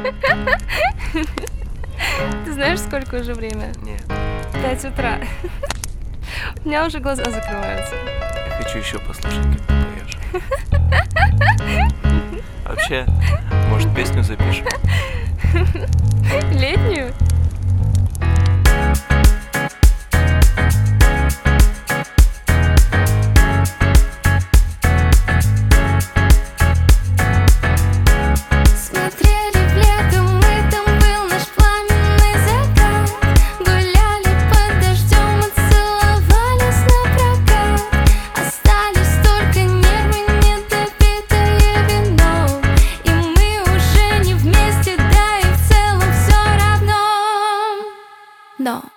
Ты знаешь, сколько уже время? Нет, 5 утра. У меня уже глаза закрываются. я хочу еще послушать, как ты поешь. Вообще, может, песню запишем? Летнюю? Смотрели в летом, этом был наш пламенный закат. Гуляли под дождем и целовались напрокат. Остались только нервы, недопитое вино. И мы уже не вместе, да и в целом все равно. Но